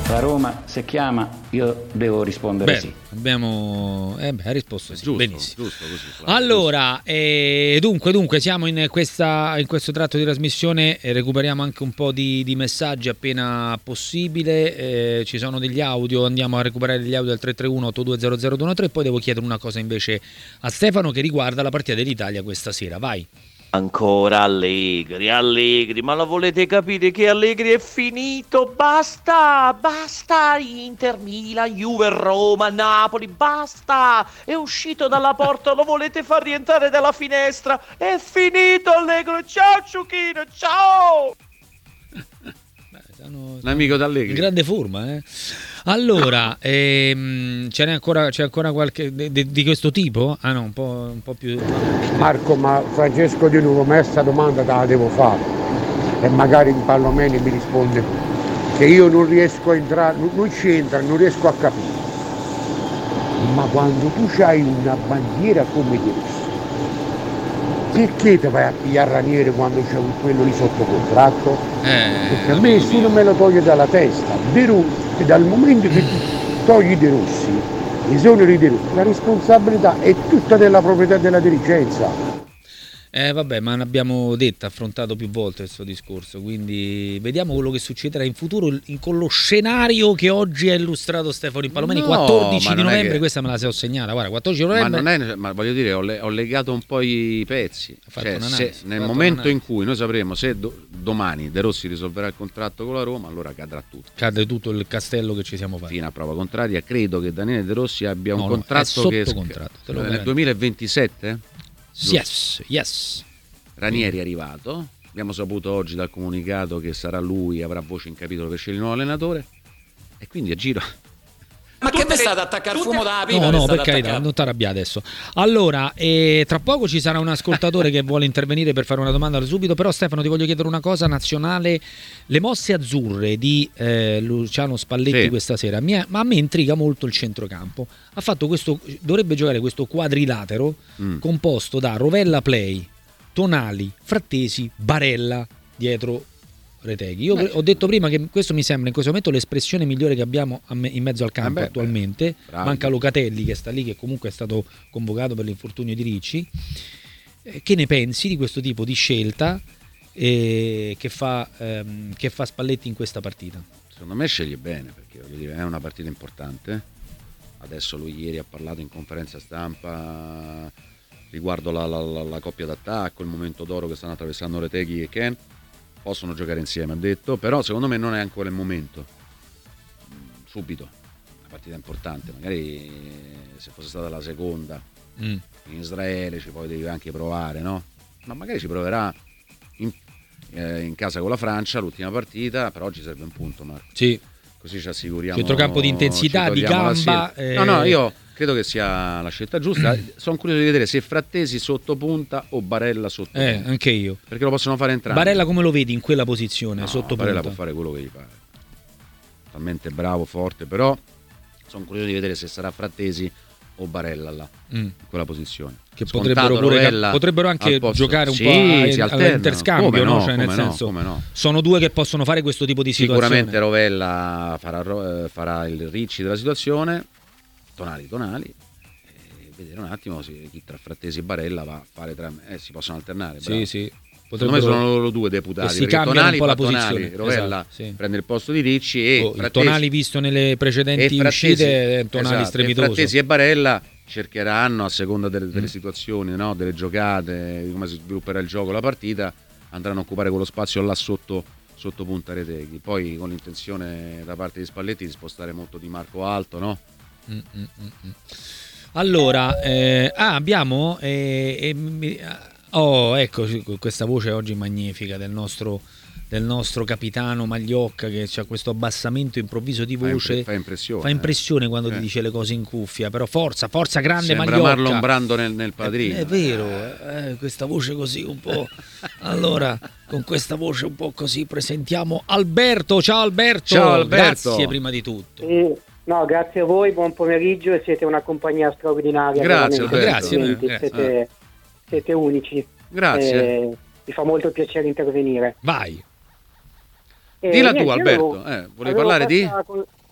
La Roma se chiama io devo rispondere. Beh, sì. Abbiamo ha risposto sì. Giusto, benissimo. Giusto così, allora, dunque siamo in questo tratto di trasmissione, recuperiamo anche un po' di messaggi appena possibile, ci sono degli audio, andiamo a recuperare gli audio del 331-8200213, poi devo chiedere una cosa invece a Stefano che riguarda la partita dell'Italia questa sera, vai. Ancora Allegri, ma la volete capire che Allegri è finito? Basta, Inter, Milan, Juve, Roma, Napoli, basta! È uscito dalla porta, lo volete far rientrare dalla finestra? È finito Allegri, ciao Ciuchino, ciao! L'amico d'Allegri. In grande forma, Allora, c'è ancora qualche di questo tipo? Ah no, un po' più. Marco, ma Francesco Di Nuovo, ma questa domanda te la devo fare e magari in Palomeni mi risponde che io non riesco a entrare, non c'entra, non riesco a capire. Ma quando tu c'hai una bandiera come di Russia, perché ti vai a pigliare Ranieri quando c'è quello lì sotto contratto? Perché a me nessuno me lo toglie dalla testa. Dal momento che tu togli De Rossi, i esoneri De Rossi, la responsabilità è tutta della proprietà della dirigenza. Vabbè, ma l'abbiamo detto, affrontato più volte questo discorso, quindi vediamo quello che succederà in futuro con lo scenario che oggi ha illustrato Stefano Palomeni. 14 di novembre, che... questa me la sei segnata, guarda, 14 di novembre. Ma voglio dire, ho legato un po' i pezzi, cioè, nel momento in cui noi sapremo se domani De Rossi risolverà il contratto con la Roma, allora cadrà tutto. Cade tutto il castello che ci siamo fatti. Fino a prova contraria, credo che Daniele De Rossi abbia un contratto che contratto, nel 2027? Yes. Ranieri è arrivato, abbiamo saputo oggi dal comunicato che sarà lui, avrà voce in capitolo per scegliere il nuovo allenatore e quindi a giro. Ma che te state ad attaccare il fumo da pipa? No, per carità, non ti arrabbiare adesso. Allora, tra poco ci sarà un ascoltatore che vuole intervenire per fare una domanda subito, però Stefano ti voglio chiedere una cosa nazionale. Le mosse azzurre di Luciano Spalletti questa sera, ma a me intriga molto il centrocampo. Ha fatto dovrebbe giocare questo quadrilatero composto da Rovella Play, Tonali, Frattesi, Barella dietro Reteghi. Io ho detto prima che questo mi sembra in questo momento l'espressione migliore che abbiamo in mezzo al campo attualmente. Manca Locatelli che sta lì, che comunque è stato convocato per l'infortunio di Ricci. Che ne pensi di questo tipo di scelta che fa Spalletti in questa partita? Secondo me sceglie bene, perché voglio dire, è una partita importante. Adesso lui ieri ha parlato in conferenza stampa riguardo la coppia d'attacco, il momento d'oro che stanno attraversando Reteghi e Ken. Possono giocare insieme, ha detto, però secondo me non è ancora il momento. Subito, una partita importante, magari se fosse stata la seconda in Israele ci poi devi anche provare, no? Ma magari ci proverà in casa con la Francia, l'ultima partita, però oggi serve un punto, Marco. Sì. Così ci assicuriamo. Centrocampo di intensità, di gamba. No, io credo che sia la scelta giusta. Sono curioso di vedere se Frattesi sottopunta o Barella sottopunta. Anche io. Perché lo possono fare entrambi. Barella come lo vedi in quella posizione? Sottopunta. Barella può fare quello che gli pare. Talmente bravo, forte, però sono curioso di vedere se sarà Frattesi o Barella là, in quella posizione. Che potrebbero anche giocare un po' all'interscambio, no? Cioè, nel senso, sono due che possono fare questo tipo di situazione. Sicuramente Rovella farà il Ricci della situazione, Tonali, e vedere un attimo chi tra Frattesi e Barella va a fare si possono alternare. Sì. Secondo me sono loro due deputati. Si cambiano un po' la posizione. Tonali, Rovella prende il posto di Ricci e Frattesi, Tonali visto nelle precedenti uscite è Tonali strepitoso. Frattesi e Barella cercheranno a seconda delle situazioni, no? Delle giocate, di come si svilupperà il gioco, la partita, andranno a occupare quello spazio là sotto punta Reteghi, poi con l'intenzione da parte di Spalletti di spostare molto Di Marco alto, no? Allora abbiamo ecco questa voce oggi magnifica del nostro capitano Magliocca, che ha questo abbassamento improvviso di voce. Fa impressione quando ti dice le cose in cuffia, però forza grande Magliocca. Sembra Marlon Brando nel Padrino. È vero, questa voce così un po'. Allora, con questa voce un po' così presentiamo Alberto. Ciao Alberto. Grazie prima di tutto. No, grazie a voi, buon pomeriggio, e siete una compagnia straordinaria. Grazie. Siete unici. Grazie. Mi fa molto piacere intervenire. Vai. Dilla tu, Alberto. Volevi parlare di?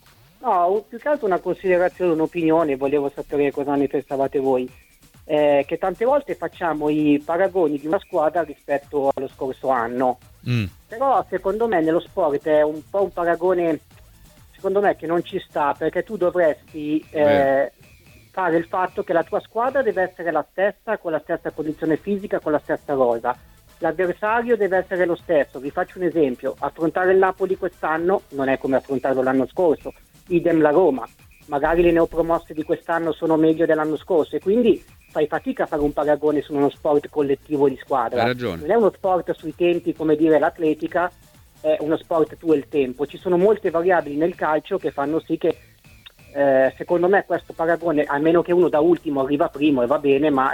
No, più che altro una considerazione, un'opinione, volevo sapere cosa ne pensavate voi. Che tante volte facciamo i paragoni di una squadra rispetto allo scorso anno. Però secondo me nello sport è un po' un paragone, secondo me, che non ci sta, perché tu dovresti fare il fatto che la tua squadra deve essere la stessa, con la stessa condizione fisica, con la stessa rosa. L'avversario deve essere lo stesso. Vi faccio un esempio: affrontare il Napoli quest'anno non è come affrontarlo l'anno scorso, idem la Roma. Magari le neopromosse di quest'anno sono meglio dell'anno scorso e quindi fai fatica a fare un paragone su uno sport collettivo di squadra. Hai ragione. Non è uno sport sui tempi, come dire l'atletica, è uno sport tu e il tempo. Ci sono molte variabili nel calcio che fanno sì che secondo me questo paragone, a meno che uno da ultimo arriva primo, e va bene, ma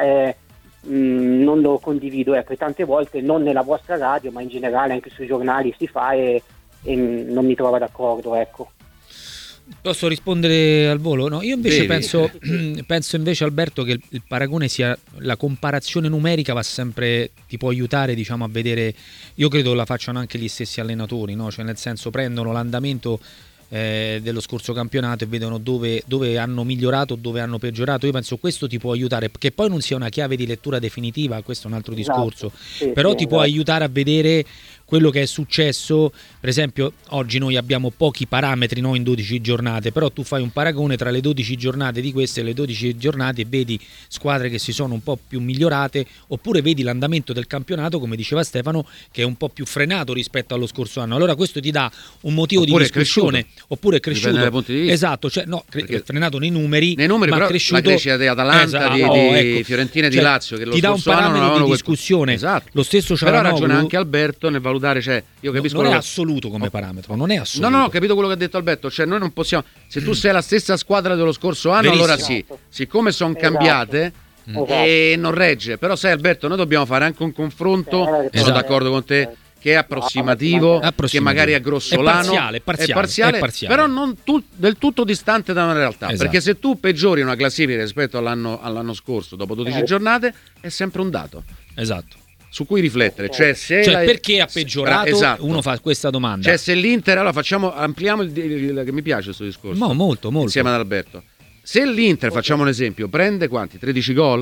non lo condivido, ecco. E tante volte non nella vostra radio, ma in generale anche sui giornali si fa e non mi trovo d'accordo, ecco. Posso rispondere al volo? No, io invece penso invece, Alberto, che il paragone sia, la comparazione numerica va sempre, ti può aiutare, diciamo, a vedere. Io credo la facciano anche gli stessi allenatori, no? Cioè, nel senso, prendono l'andamento dello scorso campionato e vedono dove hanno migliorato, dove hanno peggiorato. Io penso questo ti può aiutare, che poi non sia una chiave di lettura definitiva, questo è un altro discorso, però ti può aiutare a vedere quello che è successo. Per esempio oggi noi abbiamo pochi parametri, no, in 12 giornate, però tu fai un paragone tra le 12 giornate di queste e le 12 giornate e vedi squadre che si sono un po' più migliorate, oppure vedi l'andamento del campionato, come diceva Stefano, che è un po' più frenato rispetto allo scorso anno. Allora questo ti dà un motivo di discussione, oppure è cresciuto. Dipende dai punti di vista. Esatto, cioè no, è frenato nei numeri, ma però cresciuto, la crescita di Atalanta, di Fiorentina e di Lazio, che lo ti dà un parametro di discussione. Esatto. Lo stesso però ha ragione Cialanoglu anche Alberto nel valutare, cioè io capisco non è assoluto come parametro, non è assoluto. No, ho capito quello che ha detto Alberto, cioè noi non possiamo, se tu sei la stessa squadra dello scorso anno, verissimo, allora sì, siccome sono cambiate e non regge, però sai Alberto, noi dobbiamo fare anche un confronto, sono d'accordo con te, che è approssimativo, che magari è grossolano, è parziale, però non del tutto distante da una realtà, perché se tu peggiori una classifica rispetto all'anno scorso dopo 12 giornate è sempre un dato. Esatto. Su cui riflettere, cioè perché ha peggiorato, uno fa questa domanda. Cioè se l'Inter, allora ampliamo che mi piace questo discorso. Molto. Insieme ad Alberto. Se l'Inter, facciamo un esempio, prende quanti? 13 gol?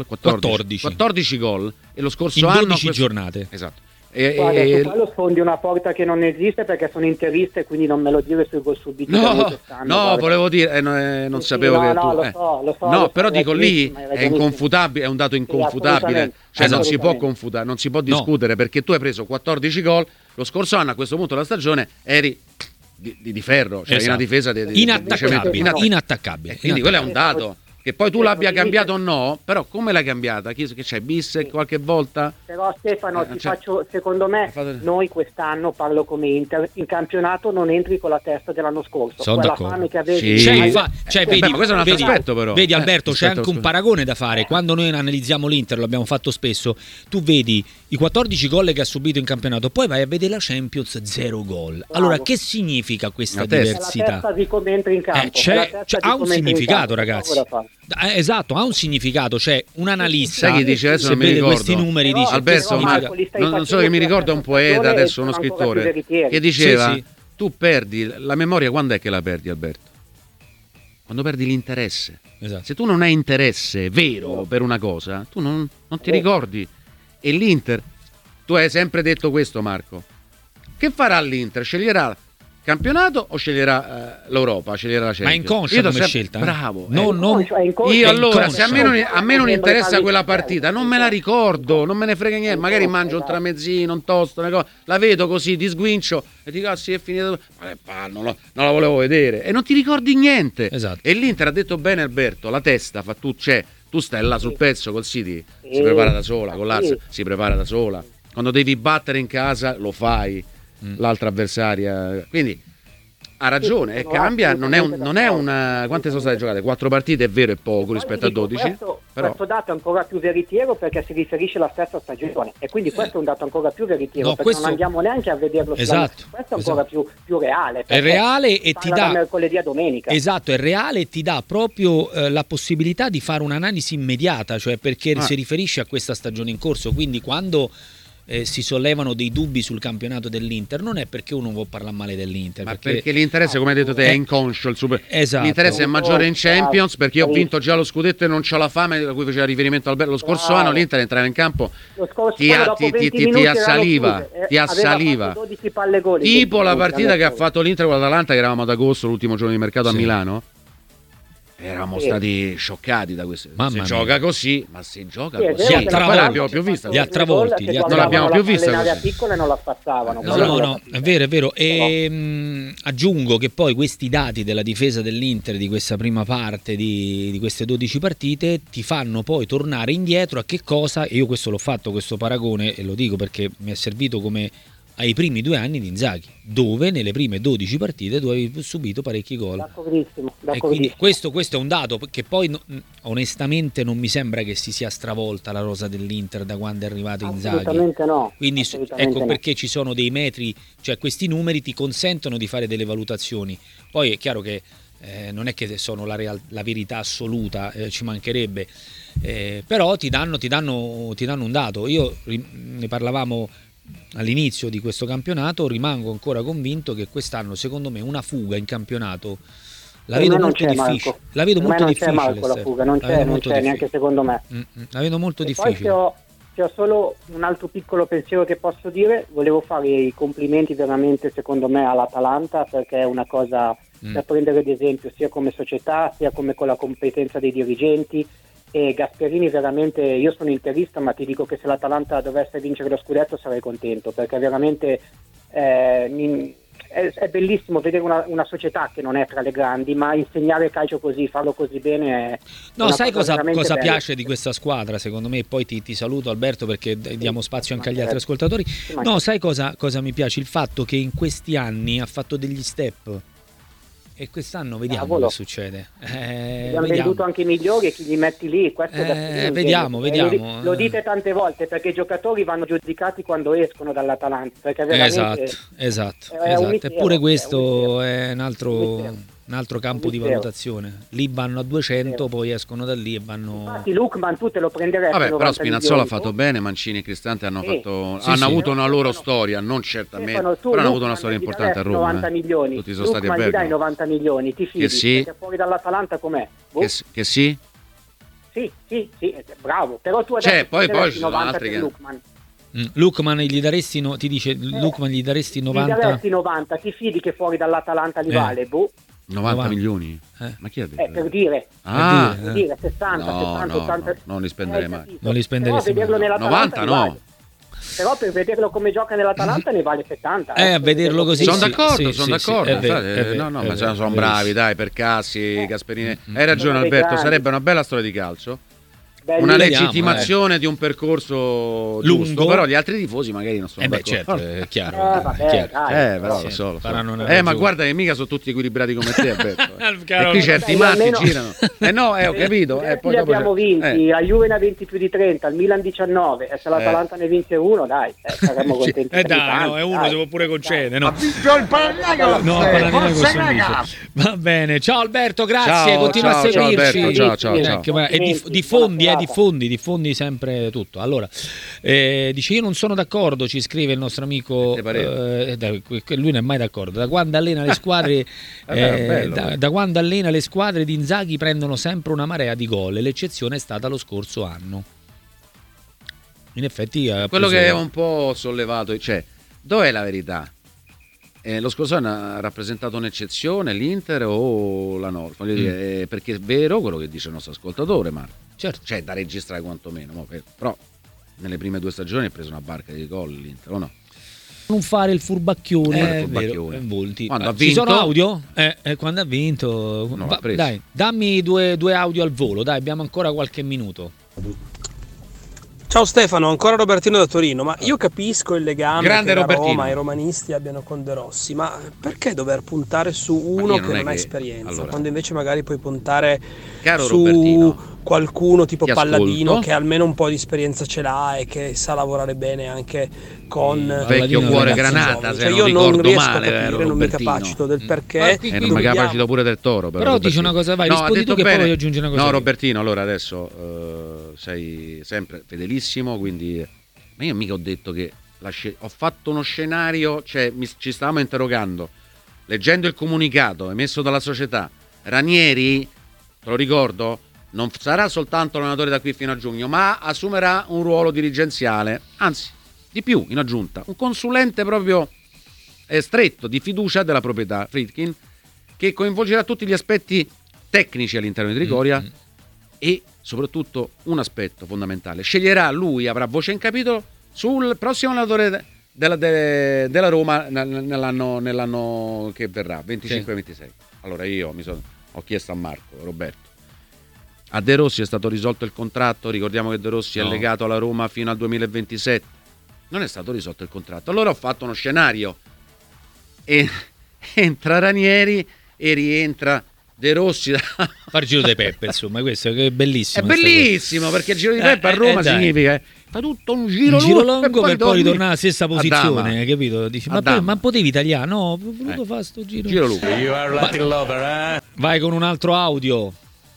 14 gol e lo scorso in anno 12 giornate. Esatto. Guarda, su quello sfondi una porta che non esiste, perché sono interista e quindi non me lo dire sui gol subiti. Volevo dire, non sapevo che tu. Lo so, no, però dico lì è inconfutabile, è un dato inconfutabile, cioè non si può confutare, non si può discutere, perché tu hai preso 14 gol, lo scorso anno a questo punto della stagione eri di ferro, cioè una difesa inattaccabile. Quindi quello è un dato. Che poi tu l'abbia cambiato o no, però come l'hai cambiata? Che c'è bis qualche volta? Però Stefano, secondo me, noi quest'anno, parlo come Inter, in campionato non entri con la testa dell'anno scorso. Sono quella d'accordo. fame che avevi. Vedi, ma questo è un altro aspetto, però. Vedi Alberto, c'è anche un paragone da fare. Quando noi analizziamo l'Inter, lo abbiamo fatto spesso, tu vedi i 14 gol che ha subito in campionato, poi vai a vedere la Champions, 0 gol. Allora, che significa questa diversità? La testa di come entri in campo. Ha un significato, ragazzi. Esatto, ha un significato, cioè un analista, sai chi dice, adesso non mi ricordo, questi numeri, dice Alberto, non so che mi ricordo, un poeta, adesso uno scrittore, che diceva tu perdi la memoria, quando è che la perdi, Alberto? Quando perdi l'interesse. Esatto. Se tu non hai interesse vero per una cosa, tu non ti ricordi. E l'Inter, tu hai sempre detto questo, Marco, che farà l'Inter? Sceglierà campionato o sceglierà l'Europa, sceglierà la Champions? Ma è inconscia come scelta. Bravo. Io allora, se a me non interessa quella partita, non me la ricordo, non me ne frega niente, magari mangio un tramezzino, un toast, una cosa, la vedo così, di sguincio e dico sì, è finito, non la volevo vedere, e non ti ricordi niente. Esatto. E l'Inter ha detto bene Alberto, la testa fa tu stai là sul pezzo col City, si prepara da sola, con l'Arsenal si prepara da sola, quando devi battere in casa lo fai l'altra avversaria, quindi ha ragione, cambia, non è una. Quante sono state giocate? 4 partite, è vero, è poco rispetto a 12. Questo dato è ancora più veritiero perché si riferisce alla stessa stagione, e quindi questo è un dato ancora più veritiero, perché non andiamo neanche a vederlo. Esatto. Questo è ancora più reale. È reale e ti dà mercoledì a domenica. Esatto, è reale e ti dà proprio la possibilità di fare un'analisi immediata, cioè perché si riferisce a questa stagione in corso, quindi quando si sollevano dei dubbi sul campionato dell'Inter, non è perché uno vuole parlare male dell'Inter, ma perché l'interesse, come hai detto te, è inconscio. Esatto. L'interesse è maggiore in Champions, perché io ho vinto già lo scudetto e non c'ho la fame a cui faceva riferimento Alberto. Lo scorso anno l'Inter entrava in campo, ti assaliva, tipo la partita che ha fatto l'Inter con l'Atalanta, che eravamo ad agosto, l'ultimo giorno di mercato a Milano. Eravamo stati scioccati da questo. Si gioca così, ma si gioca così. Poi l'abbiamo più vista. Li ha travolti. Non l'abbiamo più vista. Le navi piccole non la spazzavano. No, è vero. E aggiungo che poi questi dati della difesa dell'Inter di questa prima parte di queste 12 partite ti fanno poi tornare indietro a che cosa, e io questo l'ho fatto, questo paragone, e lo dico perché mi è servito come ai primi 2 anni di Inzaghi, dove nelle prime 12 partite tu avevi subito parecchi gol. D'accordissimo. E quindi questo è un dato che poi onestamente non mi sembra che si sia stravolta la rosa dell'Inter da quando è arrivato Inzaghi. Assolutamente no. Quindi ecco perché ci sono dei metri, cioè questi numeri ti consentono di fare delle valutazioni. Poi è chiaro che non è che sono la verità assoluta, ci mancherebbe, però ti danno un dato. Io ne parlavamo all'inizio di questo campionato, rimango ancora convinto che quest'anno, secondo me, una fuga in campionato la vedo molto difficile. La vedo molto difficile. Non c'è Marco la fuga, non c'è neanche secondo me. La vedo molto difficile. Poi ho solo un altro piccolo pensiero che posso dire. Volevo fare i complimenti veramente, secondo me, all'Atalanta, perché è una cosa da prendere ad esempio sia come società sia come con la competenza dei dirigenti. E Gasperini veramente, io sono interista, ma ti dico che se l'Atalanta dovesse vincere lo scudetto sarei contento, perché veramente è bellissimo vedere una società che non è tra le grandi, ma insegnare calcio così, farlo così bene. No, sai cosa piace di questa squadra, secondo me, e poi ti saluto Alberto perché diamo spazio anche agli altri ascoltatori. No, sai cosa mi piace? Il fatto che in questi anni ha fatto degli step. E quest'anno vediamo che succede. Abbiamo venduto anche i migliori e chi li metti lì. Questo vediamo. Lo dite tante volte, perché i giocatori vanno giudicati quando escono dall'Atalanta. Perché veramente esatto. Eppure questo è un altro campo di valutazione. Lì vanno a 200, poi escono da lì e vanno. Infatti Lookman tu te lo prenderesti. Vabbè, però Spinazzola ha fatto bene, Mancini e Cristante hanno avuto una loro storia, non certamente, però hanno avuto una storia importante a Roma. 90 milioni. Tutti sono stati a Bergamo. Gli dai 90 milioni, ti fidi? Perché fuori dall'Atalanta com'è? Che sì? Sì, bravo. Però tu adesso poi ci sono altri che Lookman gli daresti Lookman gli daresti 90? Gli daresti 90, ti fidi che fuori dall'Atalanta li vale? 90 milioni? Ma chi ha detto? Per dire. Per dire 60, 80. Non li spenderei mai. Non li spenderesti mai. 90 no. Vale. Però per vederlo come gioca nell'Atalanta ne vale 70. A vederlo così. Sono d'accordo. Ma sono bravi, dai, per Cassi, Gasperini. Hai ragione Alberto, sarebbe una bella storia di calcio. Una legittimazione di un percorso lungo, giusto, però gli altri tifosi magari non sono d'accordo. Certo, è chiaro. Però lo so. Ma guarda che mica sono tutti equilibrati come te, Alberto. E qui certi matti girano. Ho capito. Poi li abbiamo vinti, la Juve ne ha 20 più di 30, il Milan 19, e se l'Atalanta ne vince uno, dai, saremmo contenti. È uno si può pure concedere, no? Ha vinto il Panathinaikos. Va bene, ciao Alberto, grazie, continua a seguirci. Ciao. E diffondi sempre tutto. Allora, dice: io non sono d'accordo, ci scrive il nostro amico, lui non è mai d'accordo. Da quando allena le squadre da quando allena le squadre di Inzaghi prendono sempre una marea di gol, e l'eccezione è stata lo scorso anno. In effetti quello che è un po' sollevato, cioè, dov'è la verità? Lo scorso anno ha rappresentato un'eccezione l'Inter o la Norma? Perché è vero quello che dice il nostro ascoltatore, Marco. Certo. Cioè, da registrare quantomeno, però nelle prime 2 stagioni ha preso una barca di gol l'Inter, o no? Non fare il furbacchione, Volti. Ci sono audio? Quando ha vinto. Dai, dammi due audio al volo, dai, abbiamo ancora qualche minuto. Ciao Stefano, ancora Robertino da Torino, ma io capisco il legame che la Roma e i romanisti abbiano con De Rossi, ma perché dover puntare su uno che non ha esperienza, quando invece magari puoi puntare su Robertino, qualcuno tipo Palladino che almeno un po' di esperienza ce l'ha e che sa lavorare bene anche con vecchio cuore Granata, se io non riesco male, a capire, non mi capacito del perché e non mi capacito pure del Toro, però dice una cosa, vai, rispondi tu che poi voglio aggiungere una cosa. No, Robertino, allora adesso sei sempre fedelissimo, quindi Ma io mica ho detto che ho fatto uno scenario, cioè ci stavamo interrogando, leggendo il comunicato emesso dalla società. Ranieri, te lo ricordo, non sarà soltanto allenatore da qui fino a giugno, ma assumerà un ruolo dirigenziale, anzi di più, in aggiunta, un consulente proprio stretto di fiducia della proprietà, Friedkin, che coinvolgerà tutti gli aspetti tecnici all'interno di Trigoria e soprattutto un aspetto fondamentale: sceglierà lui, avrà voce in capitolo sul prossimo allenatore della Roma nell'anno che verrà, 25-26. Allora io ho chiesto a Marco, Roberto, a De Rossi è stato risolto il contratto? Ricordiamo che De Rossi è legato alla Roma fino al 2027. Non è stato risolto il contratto. Allora ho fatto uno scenario e entra Ranieri e rientra De Rossi. Far giro di Peppe, insomma, questo è bellissimo. È bellissimo, perché il giro di Peppe a Roma significa fa tutto un giro lungo per poi ritornare alla stessa posizione, capito? Dici, ma potevi tagliare? No, ho voluto fare sto giro lungo. You are Latin lover, Vai con un altro audio.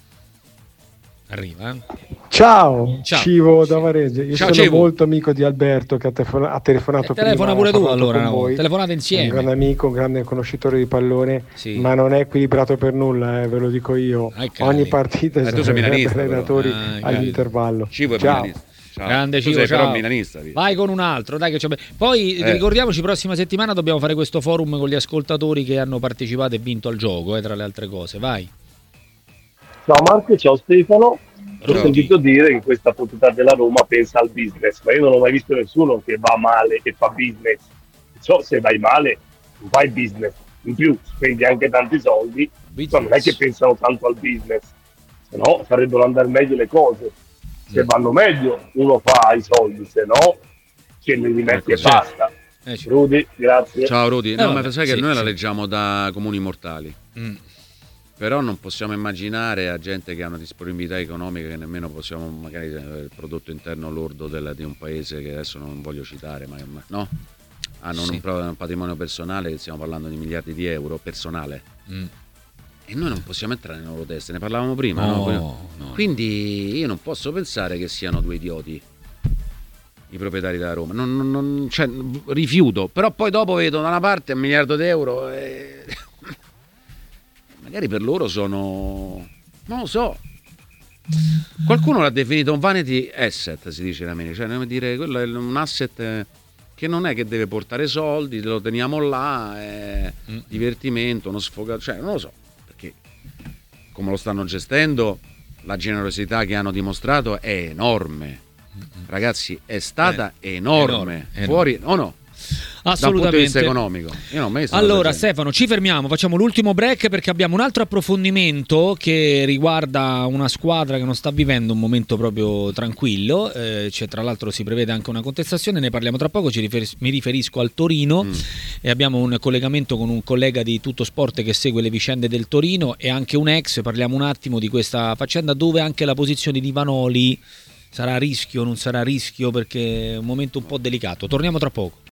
Arriva. Ciao. Civo da Varese. Io sono Civo. molto amico di Alberto che ha telefonato prima. Telefona pure tu allora, telefonate insieme. Un grande amico, un grande conoscitore di pallone, ma non è equilibrato per nulla, ve lo dico io. Ogni partita sono allenatori all'intervallo. Civo è ciao. milanista. Ciao. Grande Civo, però milanista. Vai con un altro, dai, che poi ricordiamoci, prossima settimana dobbiamo fare questo forum con gli ascoltatori che hanno partecipato e vinto al gioco, tra le altre cose. Vai. Ciao Marco, ciao Stefano. Ho sentito dire che questa proprietà della Roma pensa al business, ma io non ho mai visto nessuno che va male e fa business. Se vai male, non fai business. In più, spendi anche tanti soldi, ma non è che pensano tanto al business, se no farebbero andare meglio le cose. Se vanno meglio, uno fa i soldi, se no ce li rimetti e basta. Rudy, grazie. Ciao Rudy, ma sai che noi la leggiamo da comuni mortali. Però non possiamo immaginare a gente che ha una disponibilità economica che nemmeno possiamo, magari il prodotto interno lordo di un paese che adesso non voglio citare, ma no? Hanno un patrimonio personale, stiamo parlando di miliardi di euro personale. E noi non possiamo entrare nelle loro teste, ne parlavamo prima. No. Quindi io non posso pensare che siano due idioti i proprietari della Roma. Cioè, rifiuto, però poi dopo vedo da una parte 1 miliardo di euro e... magari per loro sono, non lo so, qualcuno l'ha definito un vanity asset, si dice in America, cioè come dire, quello è un asset che non è che deve portare soldi, lo teniamo là, è divertimento, uno sfogato, cioè non lo so, perché come lo stanno gestendo, la generosità che hanno dimostrato è enorme, ragazzi, è stata enorme. Fuori o no? Assolutamente. Da un punto di vista economico. Io non allora Stefano, ci fermiamo, facciamo l'ultimo break perché abbiamo un altro approfondimento che riguarda una squadra che non sta vivendo un momento proprio tranquillo, tra l'altro si prevede anche una contestazione, ne parliamo tra poco, mi riferisco al Torino e abbiamo un collegamento con un collega di Tutto Sport che segue le vicende del Torino e anche un ex, parliamo un attimo di questa faccenda dove anche la posizione di Vanoli sarà a rischio, non sarà a rischio, perché è un momento un po' delicato. Torniamo tra poco.